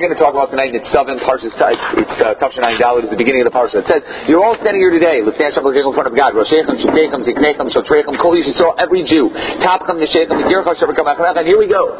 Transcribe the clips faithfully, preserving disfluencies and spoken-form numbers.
we're going to talk about tonight in seven Parshas. It's uh, Tafshin Ayin Daled is the beginning of the Parsha. It says, "You're all standing here today. Let's stand up in front of God. Roshechem, Shekechem, Ziknechem, Shotrechem, Kol Yisrael, every Jew. Tapchem, Neshechem, Yircha, Shebekam, Achnecha." And here we go.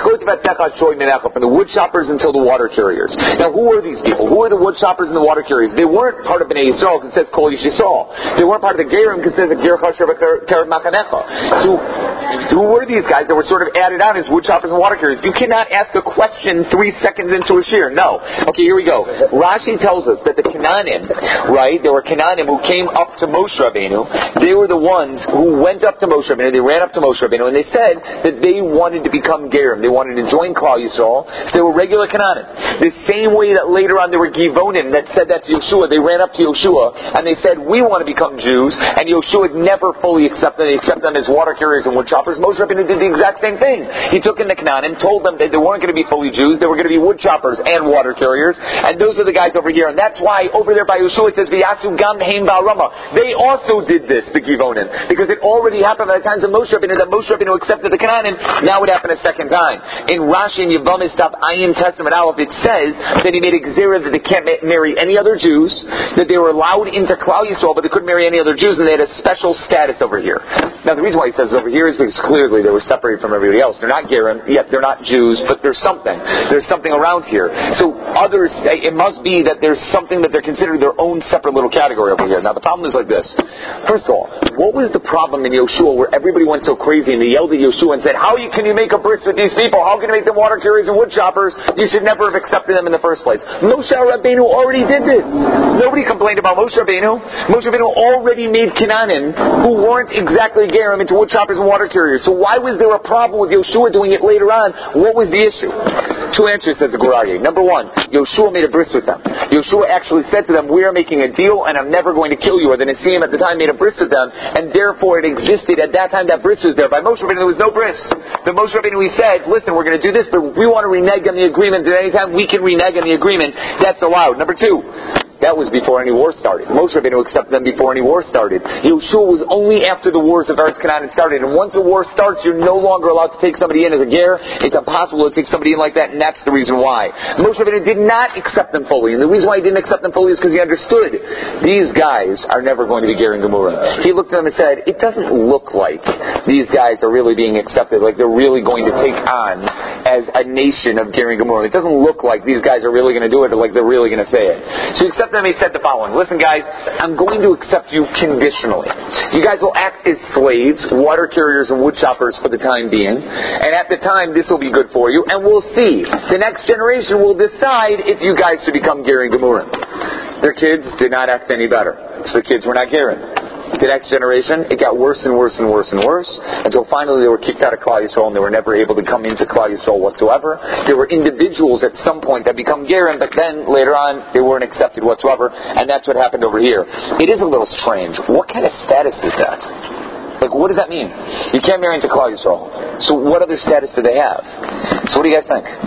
From the wood choppers until the water carriers. Now, who are these people? Who are the wood choppers and the water carriers? They weren't part of Bnei Yisrael because it says Kol Yisrael. They weren't part of the Gerim because it says Yircha, Shebekam, Achnecha. So, who were these guys that were sort of added on as wood choppers and water carriers? You cannot ask a question three seconds into a shir. No. Okay, here we go. Rashi tells us that the Canaanim, right, there were Canaanim who came up to Moshe Rabbeinu. They were the ones who went up to Moshe Rabbeinu. They ran up to Moshe Rabbeinu and they said that they wanted to become Gerim. They wanted to join Klal Yisrael. They were regular Canaanim. The same way that later on there were Givonim that said that to Yeshua. They ran up to Yeshua and they said, we want to become Jews. And Yeshua never fully accepted them. They accepted them as water carriers and wood choppers. Moshe Rabbeinu did the exact same thing. He took in the Canaanim, told them that they weren't going to be fully Jews. They were going to be wood choppers and water carriers. And those are the guys over here. And that's why over there by Yeshua it says, V'yasu gam heim ba'arama. They also did this, the Givonim. Because it already happened by the times of Moshe Rabbeinu that Moshe Rabbeinu accepted the Canaanim. Now it happened a second time. In Rashi and Yevamah Daf Ayin Testament Aleph, it says that he made a gzera that they can't ma- marry any other Jews, that they were allowed into Klal Yisrael, but they couldn't marry any other Jews, and they had a special status over here. Now the reason why he says over here is because clearly they were separated from everybody else. They're not Gerim, yet they're not Jews, but there's something. There's something around here. So others say it must be that there's something that they're considered their own separate little category over here. Now the problem is like this. First of all, what was the problem in Yeshua where everybody went so crazy and they yelled at Yeshua and said, how you, can you make a bris with these people? How can you make them water carriers and wood choppers? You should never have accepted them in the first place. Moshe Rabbeinu already did this. Nobody complained about Moshe Rabbeinu. Moshe Rabbeinu already made Canaanim who weren't exactly Gerim into wood choppers and water carriers. So why was there a problem with Yeshua doing it later on? What was the issue? Two answers, says the Gurari. Number one, Yeshua made a bris with them. Yeshua actually said to them, we are making a deal and I'm never going to kill you. Or the Nisim at the time made a bris with them, and therefore it existed. At that time that bris was there. By Moshe Rabbeinu there was no bris. The Moshe Rabbeinu he said, listen, we're going to do this, but we want to renege on the agreement. At any time we can renege on the agreement, that's allowed. Number two, that was before any war started. Moshe Rabbeinu accepted them before any war started. Yeshua was only after the wars of Eretz Canaan started. And once a war starts, you're no longer allowed to take somebody in as a ger. It's impossible to take somebody in like that, and that's the reason why. Moshe Rabbeinu did not accept them fully. And the reason why he didn't accept them fully is because he understood these guys are never going to be ger and gemura. He looked at them and said, it doesn't look like these guys are really being accepted, like they're really going to take on as a nation of ger and gemura. It doesn't look like these guys are really going to do it, or like they're really going to say it. So he accepted them. He said the following: listen, guys, I'm going to accept you conditionally. You guys will act as slaves, water carriers and wood choppers for the time being, and at the time this will be good for you, and we'll see. The next generation will decide if you guys should become ger and gemura. Their kids did not act any better, so the kids were not gerim. The next generation, it got worse and worse and worse and worse, until finally they were kicked out of Klal Yisrael and they were never able to come into Klal Yisrael whatsoever. There were individuals at some point that become gerim, but then later on they weren't accepted whatsoever, and that's what happened over here. It is a little strange. What kind of status is that? Like, what does that mean? You can't marry into Klal Yisrael. So what other status do they have? So what do you guys think?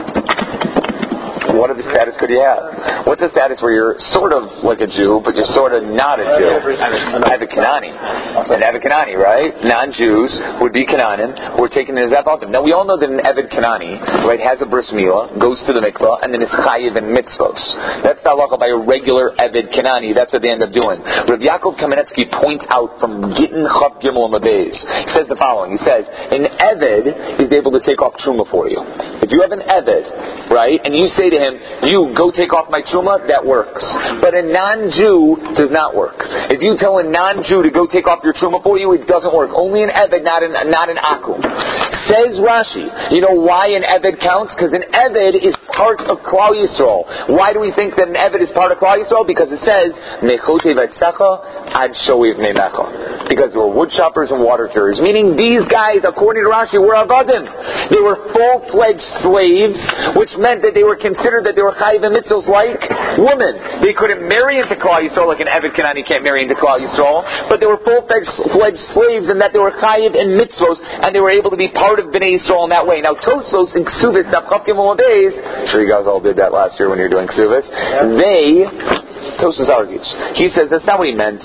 What other status could you have? What's the status where you're sort of like a Jew, but you're sort of not a Jew? Eved Kanani. An Eved Kanani, right? Non-Jews would be Canaanim who are taken as Evadim. Now we all know that an Eved Kanani, right, has a bris milah, goes to the mikvah, and then is chayiv in mitzvos. That's the halacha by a regular Eved Kanani. That's what they end up doing. Rav Yaakov Kamenetsky points out from Gittin Chav Gimel Amabeis. He says the following. He says, an Eved is able to take off truma for you. If you have an Eved, right, and you say to him, you go take off my truma, that works. But a non-Jew does not work. If you tell a non-Jew to go take off your truma for you, it doesn't work. Only an Eved, not an, not an Akum. Says Rashi, you know why an Eved counts? Because an Eved is part of Klal Yisrael. Why do we think that an Eved is part of Klal Yisrael? Because it says, Nechote v'tzecha ad shoiv nemecha. Because they were wood choppers and water carriers. Meaning these guys, according to Rashi, were Avadim. They were full-fledged slaves, which meant that they were considered that they were chayiv and mitzvos like women. They couldn't marry into Klal Yisrael like an Eved Kanani can't marry into Klal Yisrael, but they were full-fledged slaves in that they were chayiv and mitzvos, and they were able to be part of Bnei Yisrael in that way. Now Tosfos in Ksubis, I'm sure you guys all did that last year when you were doing Ksubis. They, Tosfos argues, he says that's not what he meant.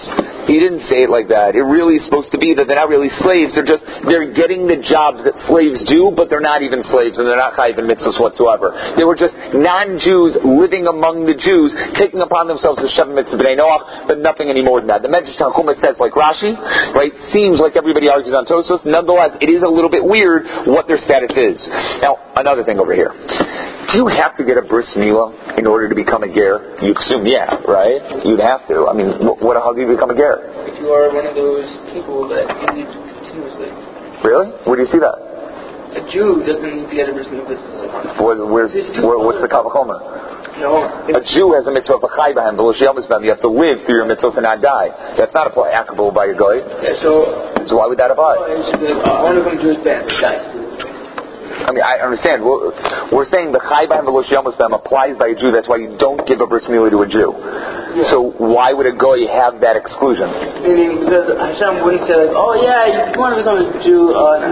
He didn't say it like that. It really is supposed to be that they're not really slaves. They're just, they're getting the jobs that slaves do, but they're not even slaves, and they're not chayiv in mitzvahs whatsoever. They were just non-Jews living among the Jews, taking upon themselves the Sheva mitzvah b'nei Noach, but nothing any more than that. The Medrash Tanchuma says, like Rashi, right, seems like everybody argues on Tosfos. Nonetheless, it is a little bit weird what their status is. Now, another thing over here. Do you have to get a bris milah in order to become a ger? You assume, yeah, right? You'd have to. I mean, what, how do you become a ger? If you are one of those people that you need to continuously. Really? Where do you see that? A Jew doesn't need to get a bris milah. Where, where's, where, what's the kavachoma? No. A Jew has a mitzvah of a chai b'hem, but you have to live through your mitzvahs and not die. That's not applicable by a goy. Yeah, so, so why would that apply? One of them Jews bad, dies. I mean, I understand. We're, we're saying the chai b'hem v'lo she'yamus b'hem applies by a Jew. That's why you don't give a bris milah to a Jew. Yeah. So why would a goy have that exclusion? Meaning, because Hashem wouldn't say, like, oh yeah, you want to become a Jew,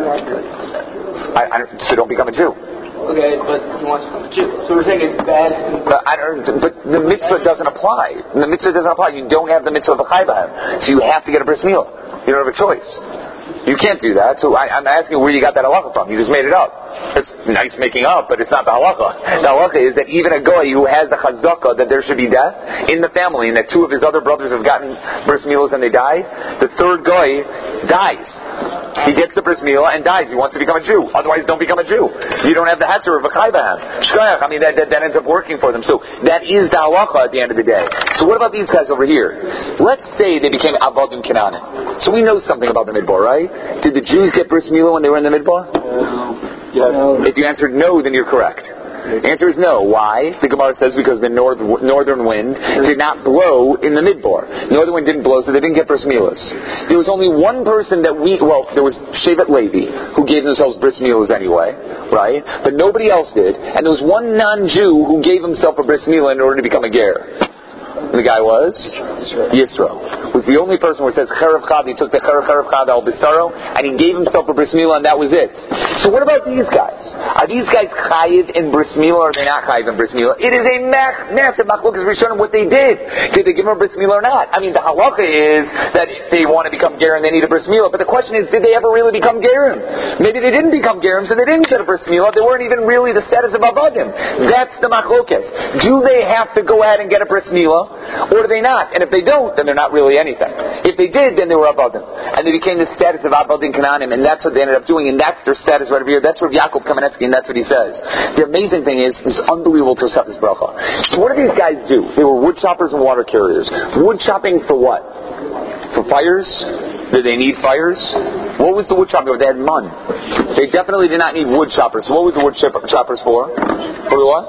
uh, I, I, so don't become a Jew. Okay, but he wants to become a Jew. So we're saying it's bad. But, I don't, but the mitzvah doesn't apply. The mitzvah doesn't apply. You don't have the mitzvah of a chai b'hem. So you have to get a bris milah. You don't have a choice. You can't do that. So I, I'm asking where you got that halacha from. You just made it up. It's nice making up, but it's not the halacha. The halacha is that even a goy who has the chazaka that there should be death in the family, and that two of his other brothers have gotten bris milahs and they died, the third goy dies. He gets the bris milah and dies. He wants to become a Jew. Otherwise, don't become a Jew. You don't have the heter of a chai b'hem. Shkoyach. I mean, that, that, that ends up working for them. So that is the halacha at the end of the day. So what about these guys over here? Let's say they became avodim Canaanim. So we know something about the midbar, right? Did the Jews get bris milah when they were in the midbar? No. Yes. No. If you answered no, then you're correct. The answer is no. Why? The Gemara says because the north, northern wind did not blow in the midbar. Northern wind didn't blow, so they didn't get bris milahs. There was only one person that we, well, there was Shevet Levi, who gave themselves bris milahs anyway, right? But nobody else did. And there was one non-Jew who gave himself a bris milah in order to become a ger. And the guy was Yisro. Was the only person where it says Cherev Chad. He took the Cherev Cherev Chad al Bisaro and he gave himself a bris milah, and that was it. So what about these guys? Are these guys chayiv in bris milah, or are they not chayiv in bris milah? It is a massive machlokas rishonim what they did. Did they give him a bris milah or not? I mean, the halacha is that if they want to become gerim, they need a bris milah. But the question is, did they ever really become gerim? Maybe they didn't become gerim, so they didn't get a bris milah. They weren't even really the status of avodim. That's the machlokas. Do they have to go ahead and get a bris milah, or do they not? And if they don't, then they're not really anything. If they did, then they were avodim, and they became the status of avodim Canaanim, and that's what they ended up doing, and that's their status right over here. That's Rav Yaakov Kamenetsky, and that's what he says. The amazing thing is this unbelievable Tosefes bracha. So what do these guys do? They were wood choppers and water carriers. Wood chopping for what? For fires? Did they need fires? What was the wood chopper? They had mun. They definitely did not need wood choppers. So what was the wood choppers for? For what?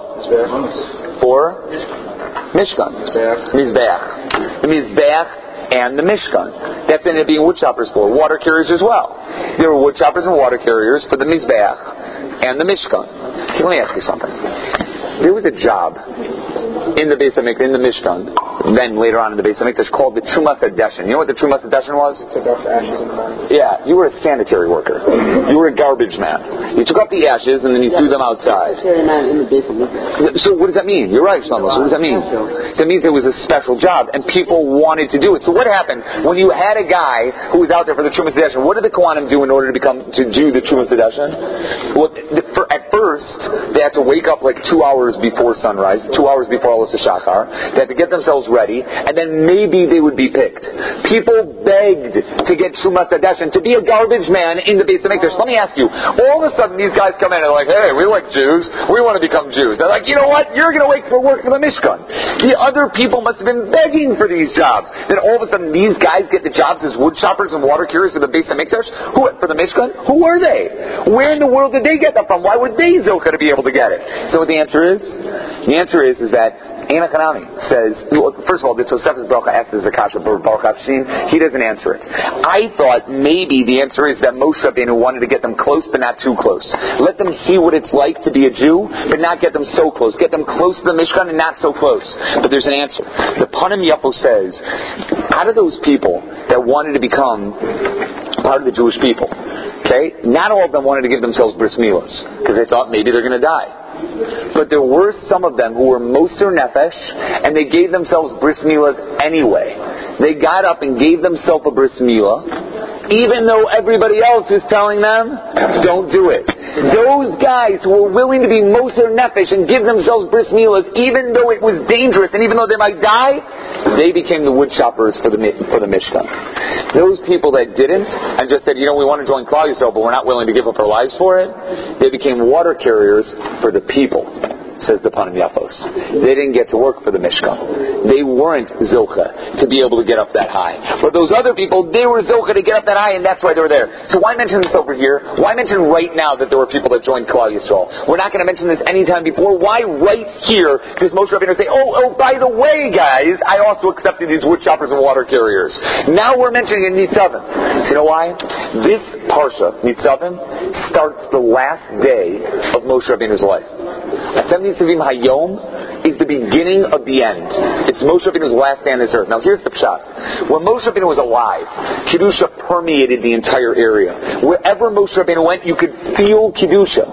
For Mishkan. Mizbeach. The Mizbeach and the Mishkan. That's ended up being wood choppers for. Water carriers as well. There were wood choppers and water carriers for the Mizbeach and the Mishkan. Okay, let me ask you something. There was a job in the Beis HaMikdash, in the Mishkan, then later on in the Beis HaMikdash, called the Trumas Hadeshin. You know what the Trumas Hadeshin was? Took off ashes in the morning. Yeah, you were a sanitary worker. You were a garbage man. You took up the ashes and then you yeah, threw them outside. Sanitary man in the Beis HaMikdash. So what does that mean? You're right, Shlomo. So what does that mean? That means it was a special job and people wanted to do it. So what happened when you had a guy who was out there for the Trumas Hadeshin? What did the Kohanim do in order to become to do the Trumas Hadeshin? Well, the, for, at first they had to wake up like two hours before sunrise, two hours before Alas Shachar. They had to get themselves ready, and then maybe they would be picked. People begged to get Trumas Hadeshin, to be a garbage man in the Beis HaMikdash. Let me ask you, all of a sudden these guys come in and they're like, hey, we like Jews, we want to become Jews. They're like, you know what, you're going to wait for work for the Mishkan. The other people must have been begging for these jobs. Then all of a sudden these guys get the jobs as wood choppers and water carriers for the Beis HaMikdash? Who, for the Mishkan? Who were they? Where in the world did they get that from? Why were they Zocha to be able to get it? So what the answer is? The answer is, is that Eina Hanami says, first of all, the Tosefes bracha asks the Zakasha Baruch Hafshin. He doesn't answer it. I thought maybe the answer is that Moshe Rabbeinu wanted to get them close, but not too close. Let them see what it's like to be a Jew, but not get them so close. Get them close to the Mishkan and not so close. But there's an answer. The Panim Yafo says, out of those people that wanted to become part of the Jewish people, okay, not all of them wanted to give themselves bris milahs because they thought maybe they're going to die. But there were some of them who were moser nefesh, and they gave themselves bris milahs anyway. they got up and gave themselves a bris milah, even though everybody else was telling them, don't do it. Those guys who were willing to be moser nefesh and give themselves bris milahs, even though it was dangerous and even though they might die, they became the wood choppers for the for the Mishkan. Those people that didn't and just said, you know, we want to join Klal Yisrael, but we're not willing to give up our lives for it, they became water carriers for the people, says the Panim Yafos. They didn't get to work for the Mishkan. They weren't Zocha to be able to get up that high. But those other people, they were Zocha to get up that high, and that's why they were there. So why mention this over here? Why mention right now that there were people that joined Klal Yisrael? We're not going to mention this any time before. Why right here does Moshe Rabbeinu say, oh, oh, by the way, guys, I also accepted these wood choppers and water carriers. Now we're mentioning in Nitzavim. So you know why? This Parsha, Nitzavim, starts the last day of Moshe Rabbeinu's life. Nitzavim Hayom is the beginning of the end. It's Moshe Rabbeinu's last day on this earth. Now here's the pshat. When Moshe Rabbeinu was alive, Kedusha permeated the entire area. Wherever Moshe Rabbeinu went, you could feel Kedusha.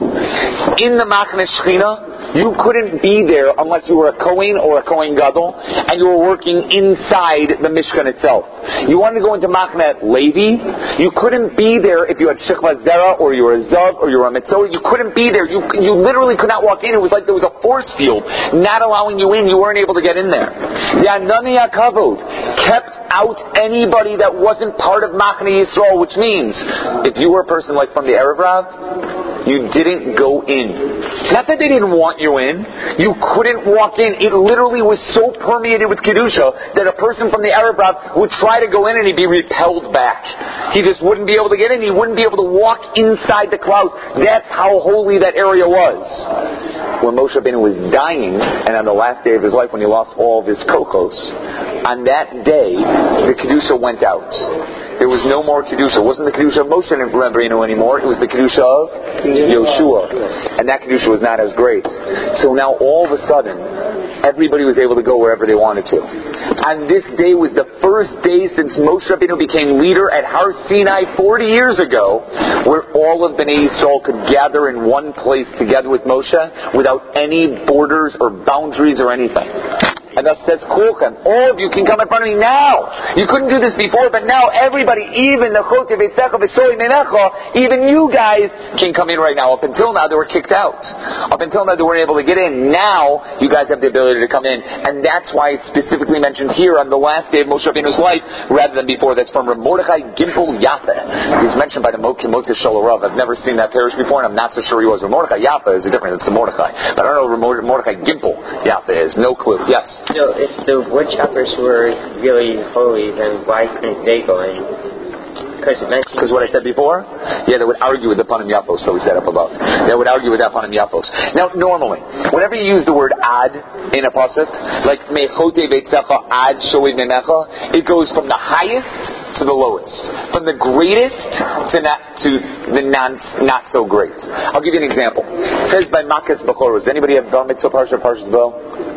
In the Machne Shechina, you couldn't be there unless you were a Kohen or a Kohen Gadol, and you were working inside the Mishkan itself. You wanted to go into Machne Levi, you couldn't be there if you had Shechva Zera, or you were a Zav, or you were a Mitzvah. You couldn't be there. You, you literally could not walk in. It was like there was a force field not allowing you in. You weren't able to get in there. The Anani HaKavod kept out anybody that wasn't part of Machne Yisrael, which means if you were a person like from the Erev Rav, you didn't go in. Not that they didn't want you in. You couldn't walk in. It literally was so permeated with Kedusha that a person from the Erev Rav would try to go in and he'd be repelled back. He just wouldn't be able to get in. He wouldn't be able to walk inside the clouds. That's how holy that area was. When Moshe Rabbeinu was dying, and on the last day of his life when he lost all of his kochos, on that day, the Kedusha went out. There was no more Kedusha. It wasn't the Kedusha of Moshe Rabbeinu anymore. It was the Kedusha of Yoshua. And that Kedusha was not as great. So now all of a sudden, everybody was able to go wherever they wanted to. And this day was the first day since Moshe Rabbeinu became leader at Har Sinai forty years ago, where all of Bnei Yisrael could gather in one place together with Moshe without any borders or boundaries or anything. And thus says Kulchem, all of you can come in front of me now. You couldn't do this before, but now everybody, even the Chotei Veitzecha V'Soi Menecha, even you guys can come in right now. Up until now, they were kicked out. Up until now, they weren't able to get in. Now, you guys have the ability to come in. And that's why it's specifically mentioned here on the last day of Moshe Rabbeinu's life, rather than before. That's from Rav Mordechai Gimpel Yafeh. He's mentioned by the Motzei Shalom. I've never seen that parish before, and I'm not so sure he was. Rav Mordechai Yafeh is a different, it's a Mordechai. But I don't know who Rav Mordechai Gimpel Yafeh is. No clue. Yes? So if the wood choppers were really holy, then why couldn't they go in? Because what I said before? Yeah, they would argue with the Panim Yafos, so we said up above. They would argue with that Panim Yafos. Now, normally, whenever you use the word ad in a pasuk, like Mechotei Veitzecha ad Shoed Menecha, it goes from the highest to the lowest, from the greatest to not to the non not so great. I'll give you an example. It says by Makas Bechor. Does anybody have Bar Mitzvah Parsha Parshas Bo?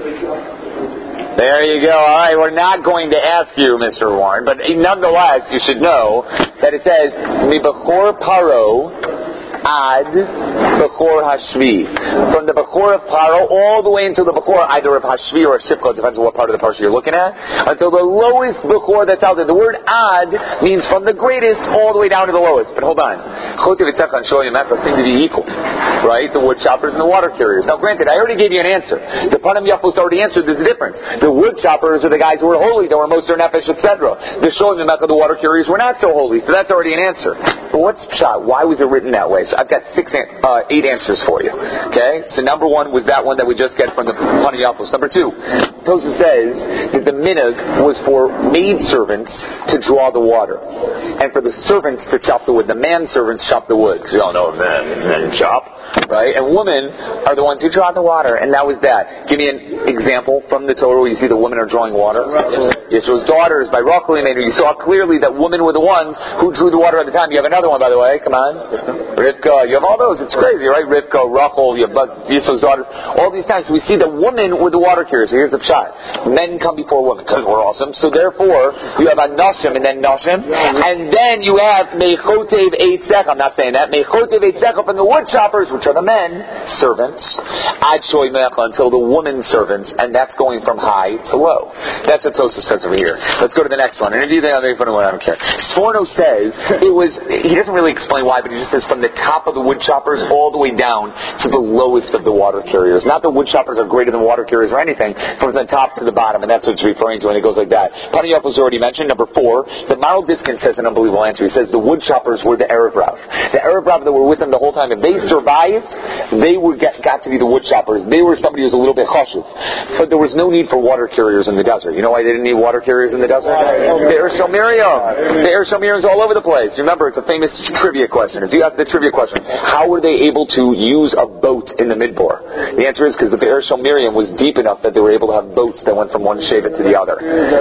There you go. All right, we're not going to ask you, Mister Warren, but nonetheless, you should know that it says Mi Bechor Paro Ad Bechor Hashvi. From the Bechor of Paro all the way until the Bechor either of Hashvi or Shipcha, depends on what part of the parsha you're looking at, until the lowest Bechor that's out there. The word Ad means from the greatest all the way down to the lowest. But hold on. Chotei Veitzecha and Shoei Mecha seem to be equal. Right? The wood choppers and the water carriers. Now granted, I already gave you an answer. The Panim Yafos already answered there's a difference. The wood choppers are the guys who were holy, they were Moser Nefesh, et cetera. The Shoei Mecha, the water carriers, were not so holy. So that's already an answer. But what's pshat? Why was it written that way? So I've got six, uh, eight answers for you. Okay? So number one was that one that we just get from the Panim Yafos. Number two, Tosha says that the minhag was for maidservants to draw the water. And for the servants to chop the wood. The manservants chop the wood. Because you all know men, men chop. Right? And women are the ones who draw the water. And that was that. Give me an example from the Torah where you see the women are drawing water. Yes. Yisro's daughters by Rachel and you saw clearly that women were the ones who drew the water at the time. You have another one, by the way. Come on. Rivka. You have all those. It's crazy, right? Rivka, Rachel, you have Yisro's daughters. All these times we see the women were the water carriers. So here's the pshat. pshat. Men come before women because we're awesome. So therefore, you have Anashim and then Nashim, and then you have Mechotev Eitzech. I'm not saying that. Mechotev Eitzech from the wood choppers, which are the men servants, Ad Shoy Mecha until the women servants, and that's going from high to low. That's what Tosfos says over here. Let's go to the next one. And if you think I'm making fun of one, I don't care. Sforno says it was. He doesn't really explain why, but he just says from the top of the wood choppers all the way down to the lowest of the water carriers. Not that wood choppers are greater than water carriers or anything, from the top to the bottom, and that's what it's referring to, and it goes like that. Panayot was already mentioned. Number four, the Maral Diskin says an unbelievable answer. He says the wood choppers were the Erev Rav. The Erev Rav that were with them the whole time. If they survived, they were get, got to be the wood choppers. They were somebody who was a little bit chashuv. But there was no need for water carriers in the desert. You know why they didn't need water carriers in the desert? The Ershel Miriam. The Ershel Miriam's all over the place. Remember, it's a famous trivia question. If you ask the trivia question, how were they able to use a boat in the Midbar? The answer is because the Ershel Miriam was deep enough that they were able to have boats that went from one Shevet to the other.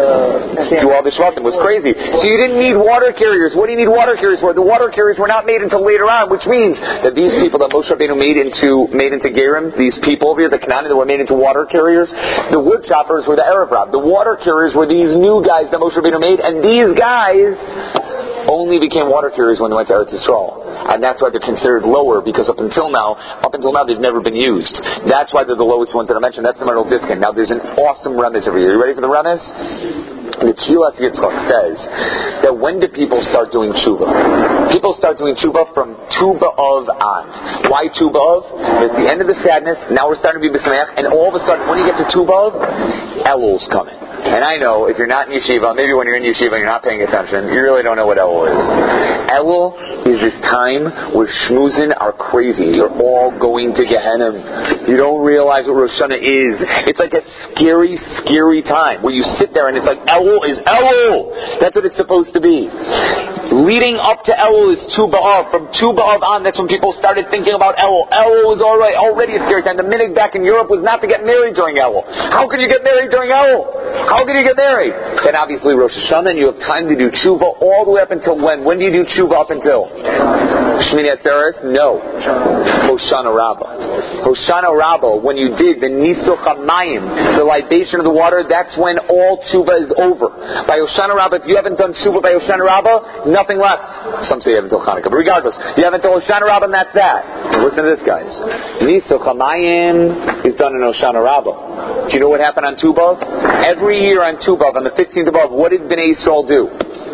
Do all this Shvatim was crazy. So you didn't need water carriers. What do you need water carriers for? The water carriers were not made until later on, which means that these people that Moshe Rabbeinu made into made into Gerim, these people over here, the Canaan that were made into water carriers, the wood choppers were the Erev Rav. The water carriers were these new guys that Moshe Rabbeinu made, and these guys only became water carriers when they went to Eretz Yisrael. And that's why they're considered lower, because up until now, up until now, they've never been used. That's why they're the lowest ones that I mentioned. That's the Maral Diskin. Now, there's an awesome remez over here. You ready for the remez? The Kilas Yitzchak says that when do people start doing tshuva? People start doing tshuva from Tu B'Av on. Why Tu B'Av? It's the end of the sadness. Now we're starting to be b'sameach, and all of a sudden, when you get to Tu B'Av, Elul's coming. And I know, if you're not in yeshiva, maybe when you're in yeshiva and you're not paying attention, you really don't know what Elul is. Elul is this time where shmuzin are crazy. You're all going to Gehenna. You don't realize what Rosh Hashanah is. It's like a scary, scary time where you sit there and it's like, Elul is Elul! That's what it's supposed to be. Leading up to Elul is Tu B'Av. From Tu B'Av on, that's when people started thinking about Elul. Elul was already, already a scary time. The minhag back in Europe was not to get married during Elul. How could you get married during Elul? How can you get married? Then obviously Rosh Hashanah, and you have time to do tshuva all the way up until when? When do you do tshuva up until? Shmini Atzeres? No. Hoshana Rabbah. Hoshana Rabbah, when you did the Nisuch HaMayim, the libation of the water, that's when all tshuva is over. By Hoshana Rabbah, if you haven't done tshuva by Hoshana Rabbah, nothing left. Some say you haven't until Hanukkah, but regardless, you haven't until Hoshana Rabbah, and that's that. Listen to this, guys. Nisuch HaMayim is done in Hoshana Rabbah. Do you know what happened on Tu B'Av? Every year on Tu B'Av, on the fifteenth of B'Av, what did Bnei Yisrael do?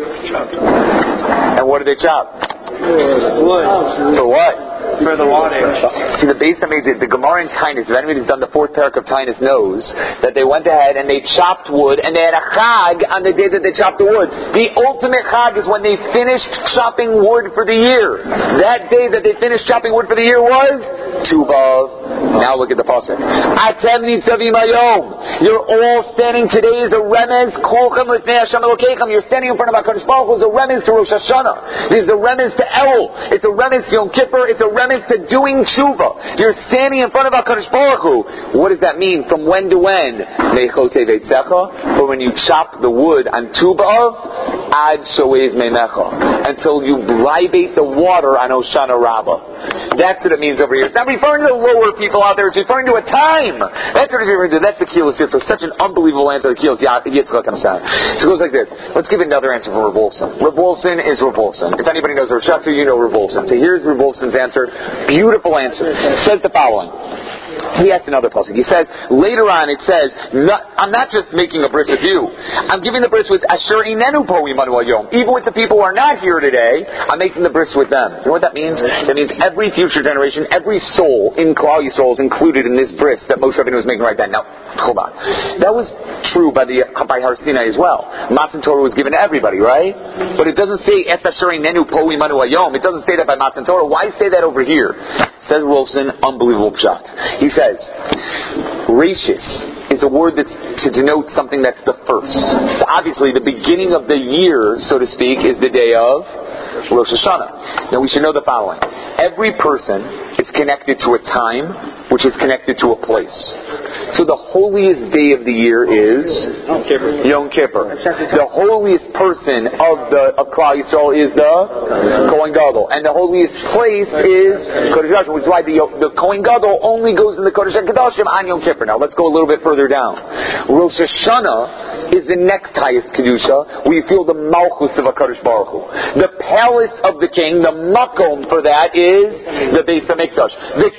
And what did they chop? Wood. For what? For the water. See, the base that made the, the Gemara in Tainus, if anybody's done the fourth parak of Tainus knows that they went ahead and they chopped wood, and they had a chag on the day that they chopped the wood. The ultimate chag is when they finished chopping wood for the year. That day that they finished chopping wood for the year was Tu B'Av. Now look at the pasuk. Atem nitzavim hayom. You're all standing today as a remez. Kolchem l'fnei Hashem Elokeichem. You're standing in front of HaKadosh Baruch Hu as a remez to Rosh Hashanah. This is a remez to Elul. It's a remez to Yom Kippur. It's a remez to doing tshuva. You're standing in front of HaKadosh Baruch Hu. What does that mean? From when to when? Mechotev Eitzecha. But when you chop the wood on Tu B'Av, Ad Shoev Meimecha. Until you libate the water on Hoshana Rabbah. That's what it means over here. It's not referring to the lower people out there. It's referring to a time. That's what it's referring to. That's the Kilas Yitzchak. Such an unbelievable answer. The Kilas Yitzchak comes down. So it goes like this. Let's give another answer for Rav Wolfson. Rav Wolfson is Rav Wolfson. If anybody knows Rav Shatu, you know Rav Wolfson. So here's Rav Wolfson's answer. Beautiful answer. It says the following. He has another pasuk. He says, later on it says, not, I'm not just making a bris with you. I'm giving the bris with Asher Inenu Po Imanu Hayom. Even with the people who are not here today, I'm making the bris with them. You know what that means? That means every future generation, every soul in Klal Yisrael is included in this bris that Moshe Rabbeinu was making right then. Now, hold on. That was true by the by Har Sinai as well. Matan Torah was given to everybody, right? But it doesn't say Es Asher Inenu Po Imanu Hayom. It doesn't say that by Matan Torah. Why say that over here? Says Wolfson, unbelievable pshat. He says, Rashis is a word that's to denote something that's the first. So obviously, the beginning of the year, so to speak, is the day of Rosh Hashanah. Now we should know the following. Every person is connected to a time, which is connected to a place. So the holiest day of the year is Yom Kippur. The holiest person of the of Klal Yisrael is the Kohen Gadol, and the holiest place is Kodesh HaKodashim, which is why the the Kohen Gadol only goes in the Kodesh HaKodashim on Yom Kippur. Now let's go a little bit further down. Rosh Hashanah is the next highest kedusha, where you feel the Malchus of HaKadosh Baruch Hu. The palace of the king, the makom for that is the Beis HaMikdash. The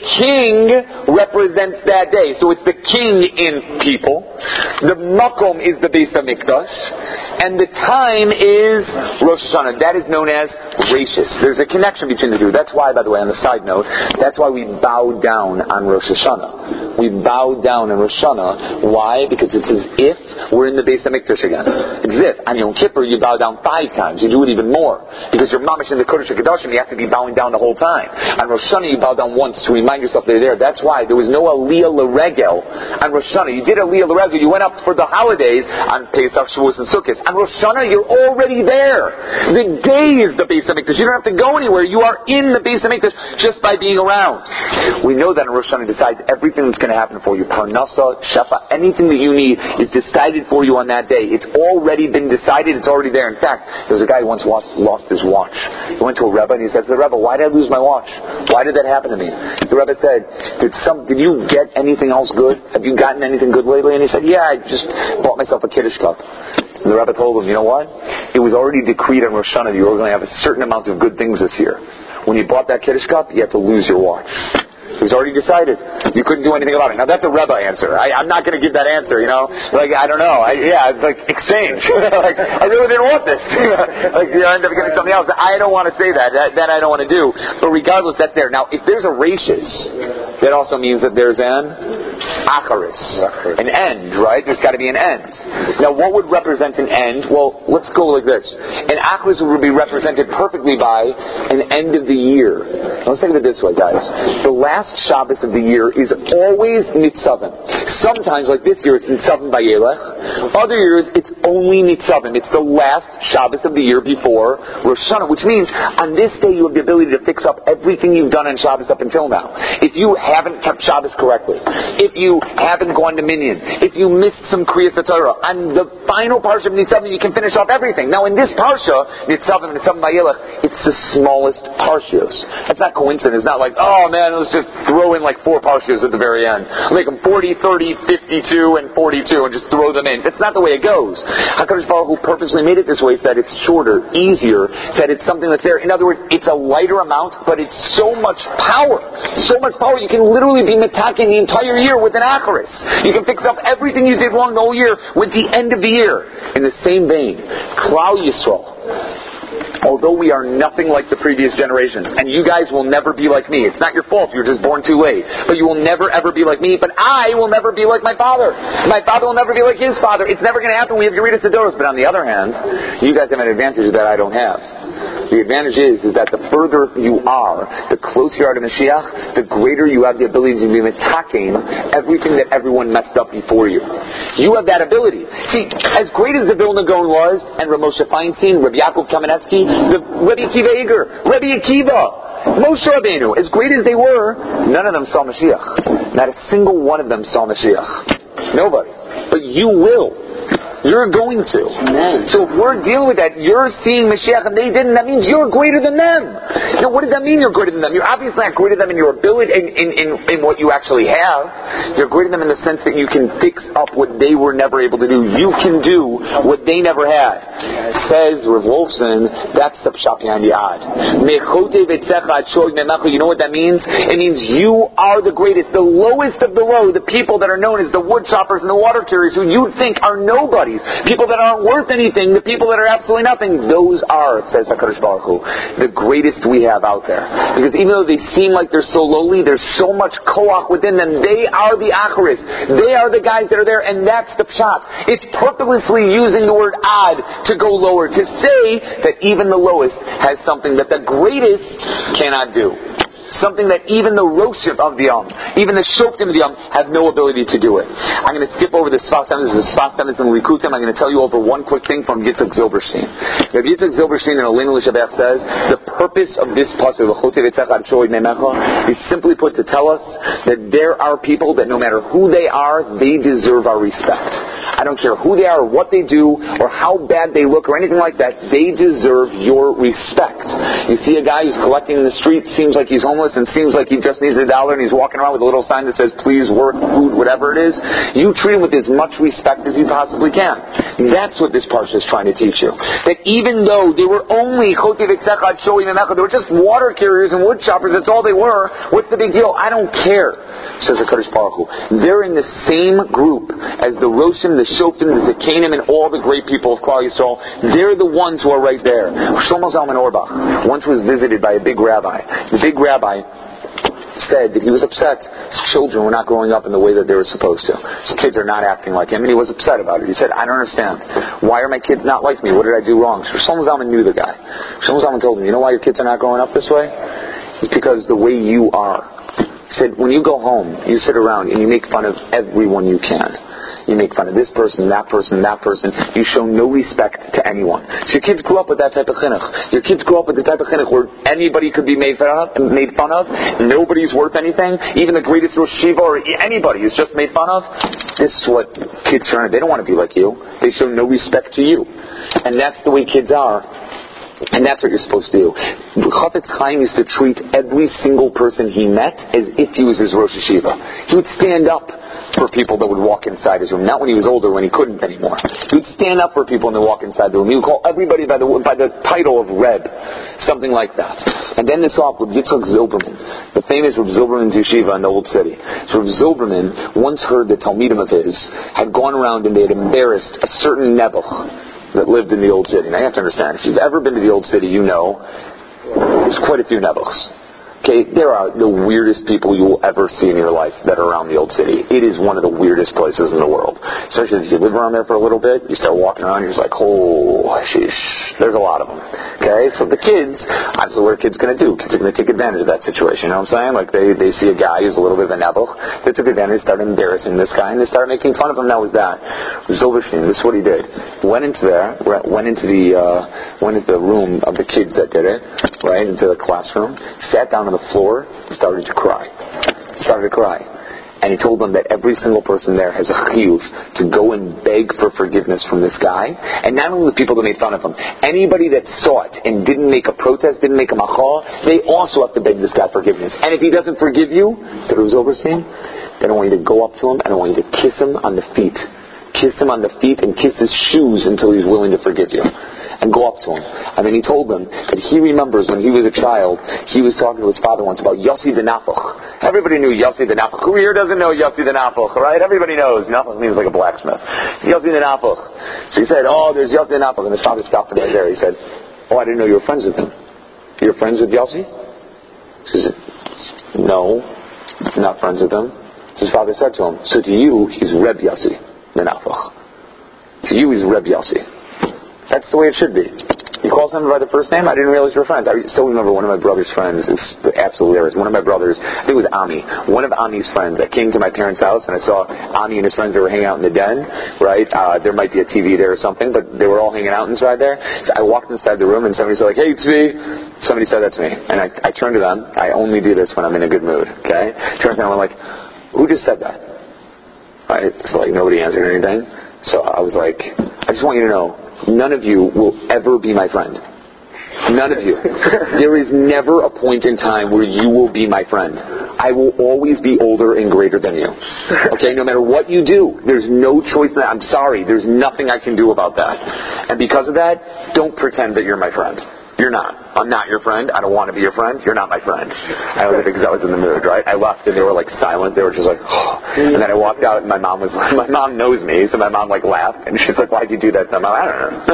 king represents that day, so it's the king in people. The makom is the Beis HaMikdash, and the time is Rosh Hashanah. That is known as Rashis. There's a connection between the two. That's why, by the way, on the side note, that's why we bow down on Rosh Hashanah. We bow down on Rosh Hashanah. Why? Because it's as if we're in the Beis HaMikdash again. It's as if on Yom Kippur you bow down five times. You do it even more. Because you're mamish in the Kodesh HaKodashim, you have to be bowing down the whole time. On Rosh Hashanah you bow down once to remind yourself they're there. That's why there was no Aliyah L'Regel on Rosh Hashanah. You did Aliyah L'Regel. You went up for the holidays on Pesach, Shavuos, and Sukkot. On Rosh Hashanah you're already there. The day is the Beis HaMikdash. You don't have to go anywhere. You are in the Beis HaMikdash just by being around. We know that on Rosh Hashanah decides everything that's going to happen for you. Parnasa, Shefa, anything that you need is decided for you on that day. It's already been decided. It's already there. In fact, there was a guy who once lost, lost his watch. He went to a Rebbe and he said to the Rebbe, "Why did I lose my watch? Why did that happen to me?" The Rebbe said, "Did some? Did you get anything else good? Have you gotten anything good lately?" And he said, "Yeah, I just bought myself a Kiddush cup." And the Rebbe told him, "You know what? It was already decreed on Rosh Hashanah that you were going to have a certain amount of good things this year. When you bought that Kiddush cup, you had to lose your watch. It was already decided. You couldn't do anything about it." Now that's a Rebbe answer. I, I'm not going to give that answer, you know. Like, I don't know. I, yeah, it's like exchange. Like, I really didn't want this. Like, you end up getting something else. I don't want to say that. that. That I don't want to do. But regardless, that's there. Now, if there's a rashis, that also means that there's an acharis, an end, right? There's got to be an end. Now, what would represent an end? Well, let's go like this. An acharis would be represented perfectly by an end of the year. Now, let's think of it this way, guys. The last Shabbos of the year is always Nitzavim. Sometimes, like this year, it's Nitzavim Bayelech. Other years, it's only Nitzavim. It's the last Shabbos of the year before Rosh Hashanah, which means on this day you have the ability to fix up everything you've done on Shabbos up until now. If you haven't kept Shabbos correctly, if you haven't gone to Minyan, if you missed some Kriyas Torah, on the final Parsha of Nitzavim, you can finish off everything. Now, in this Parsha, Nitzavim, Nitzavim Bayelech, it's the smallest Parshas. That's not coincidence. It's not like, oh man, let's just throw in like four Parshas at the very end. Make them forty, thirty, fifty-two, and forty-two, and just throw them in. That's not the way it goes. HaKadosh Baruch Hu purposely made it this way so that it's shorter, easier, so that it's something that's there. In other words, it's a lighter amount, but it's so much power. So much power, you can literally be metaking the entire year with an acharis. You can fix up everything you did wrong the whole year with the end of the year. In the same vein, Klal Yisrael, although we are nothing like the previous generations, and you guys will never be like me. It's not your fault. You were just born too late. But you will never ever be like me. But I will never be like my father. My father will never be like his father. It's never going to happen. We have Yerida Sidoros. But on the other hand, you guys have an advantage that I don't have. The advantage is, is that the further you are, the closer you are to Mashiach, the greater you have the ability to be attacking everything that everyone messed up before you. You have that ability. See, as great as the Vilna Gaon was, and Ramosha Feinstein, Rabbi Yaakov Kamenetsky, the Rabbi Akiva Eger, Rabbi Akiva, Moshe Rabbeinu, as great as they were, none of them saw Mashiach. Not a single one of them saw Mashiach. Nobody. But you will. You're going to. Amen. So if we're dealing with that, you're seeing Mashiach and they didn't, that means you're greater than them. Now what does that mean you're greater than them? You're obviously not greater than them in your ability, in, in, in, in what you actually have. You're greater than them in the sense that you can fix up what they were never able to do. You can do what they never had. Says Rav Wolfson, that's the pshat behind the ad. You know what that means? It means you are the greatest, the lowest of the low, the people that are known as the wood choppers and the water carriers who you think are nobody. People that aren't worth anything, the people that are absolutely nothing, those are, says HaKadosh Baruch Hu, the greatest we have out there. Because even though they seem like they're so lowly, there's so much koach within them. They are the acharis. They are the guys that are there, and that's the pshat. It's purposely using the word ad to go lower, to say that even the lowest has something that the greatest cannot do. something that even the Roshim of the Yom, even the Shoftim of the Yom, have no ability to do it. I'm going to skip over the Sfas Emes, the Sfas Emes and Likutim. I'm going to tell you over one quick thing from Yitzchak Zilberstein. Now, Yitzchak Zilberstein in Alinu L'Shabbat says the purpose of this pasuk is simply put to tell us that there are people that no matter who they are, they deserve our respect. I don't care who they are, or what they do, or how bad they look, or anything like that. They deserve your respect. You see a guy who's collecting in the street, seems like he's homeless, and seems like he just needs a dollar, and he's walking around with a little sign that says, please work, food, whatever it is. You treat him with as much respect as you possibly can. That's what this parsha is trying to teach you. That even though they were only Choti V'Tzechad Shoim Emecha, they were just water carriers and wood choppers, that's all they were. What's the big deal? I don't care, says the Kadosh Baruch Hu. They're in the same group as the Roshim, the Shoftim, the Zekanim, and all the great people of Klal Yisrael. They're the ones who are right there. Shlomo Zalman Auerbach once was visited by a big rabbi. The big rabbi said that he was upset his children were not growing up in the way that they were supposed to. His kids are not acting like him, and he was upset about it. He said, I don't understand. Why are my kids not like me? What did I do wrong? So Shlomo Zalman knew the guy. Shlomo Zalman told him, you know why your kids are not growing up this way? It's because the way you are. He said, when you go home, you sit around and you make fun of everyone you can. You make fun of this person, that person, that person. You show no respect to anyone. So your kids grew up with that type of chinuch. Your kids grew up with the type of chinuch where anybody could be made fun of, made fun of. Nobody's worth anything. Even the greatest Rosh Yeshiva or anybody is just made fun of. This is what kids are. They don't want to be like you. They show no respect to you. And that's the way kids are. And that's what you're supposed to do. Chafetz Chaim used to treat every single person he met as if he was his Rosh Yeshiva. He would stand up for people that would walk inside his room. Not when he was older, when he couldn't anymore. He would stand up for people and they walk inside the room. He would call everybody by the by the title of Reb, something like that. And then this off with Yitzchak Zilberman, the famous Reb Zilberman's yeshiva in the Old City. So Reb Zilberman once heard that Talmidim of his had gone around and they had embarrassed a certain Nebuch that lived in the Old City. Now you have to understand, if you've ever been to the Old City, you know there's quite a few Nebuchs. Okay, there are the weirdest people you will ever see in your life that are around the Old City. It is one of the weirdest places in the world. Especially if you live around there for a little bit, you start walking around, you're just like, oh, sheesh. There's a lot of them. Okay, so the kids, obviously what are kids going to do? Kids are going to take advantage of that situation, you know what I'm saying? Like they, they see a guy who's a little bit of a nebuch, they took advantage, started embarrassing this guy, and they started making fun of him. That was that. Zilberstein, this is what he did. Went into there, went into the, uh, went into the room of the kids that did it, right, into the classroom, sat down on the floor, started to cry. Started to cry. And he told them that every single person there has a chiyuv to go and beg for forgiveness from this guy. And not only the people that made fun of him, anybody that saw it and didn't make a protest, didn't make a machal, they also have to beg this guy forgiveness. And if he doesn't forgive you, said it was overseen, then I want you to go up to him and I want you to kiss him on the feet. Kiss him on the feet and kiss his shoes until he's willing to forgive you. And go up to him. And then he told them that he remembers when he was a child, he was talking to his father once about Yossi the Nafuch. Everybody knew Yossi the Nafuch. Who here doesn't know Yossi the Nafuch, right? Everybody knows. Nafuch means like a blacksmith. Yossi the Nafuch. So he said, oh, there's Yossi the Nafuch. And his father stopped him right there. He said, oh, I didn't know you were friends with him. You're friends with Yossi? He said, no, I'm not friends with him. So his father said to him, so to you, he's Reb Yossi the Nafuch. To you, he's Reb Yossi. That's the way it should be. You call someone by the first name, I didn't realize you were friends. I still remember one of my brother's friends. It's absolutely hilarious. One of my brothers, I think it was Ami. One of Ami's friends. I came to my parents' house and I saw Ami and his friends. They were hanging out in the den, right? Uh, there might be a T V there or something, but they were all hanging out inside there. So I walked inside the room and somebody said like, hey, it's me. Somebody said that to me. And I, I turned to them. I only do this when I'm in a good mood, okay? I turned to them and I'm like, who just said that? Right? So like nobody answered anything. So I was like, I just want you to know, none of you will ever be my friend. None of you. There is never a point in time where you will be my friend. I will always be older and greater than you. Okay, no matter what you do, there's no choice. That I'm sorry, there's nothing I can do about that. And because of that, don't pretend that you're my friend. You're not. I'm not your friend. I don't want to be your friend. You're not my friend. I was because I was in the mood, right? I left and they were like silent. They were just like, oh. And then I walked out and my mom was like, my mom knows me, so my mom like laughed and she's like, why'd you do that? And I'm like, I don't know.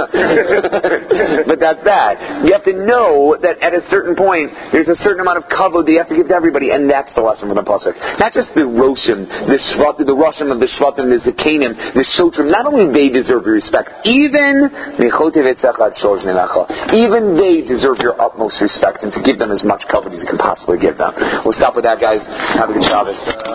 But that's that. You have to know that at a certain point, there's a certain amount of kavod that you have to give to everybody, and that's the lesson from the pasuk. Not just the roshim, the shvat, the roshim of the shvatim, the zekanim, the shotrim. Not only they deserve your respect, even even they they deserve your utmost respect and to give them as much cover as you can possibly give them. We'll stop with that, guys. Have a good Shabbos.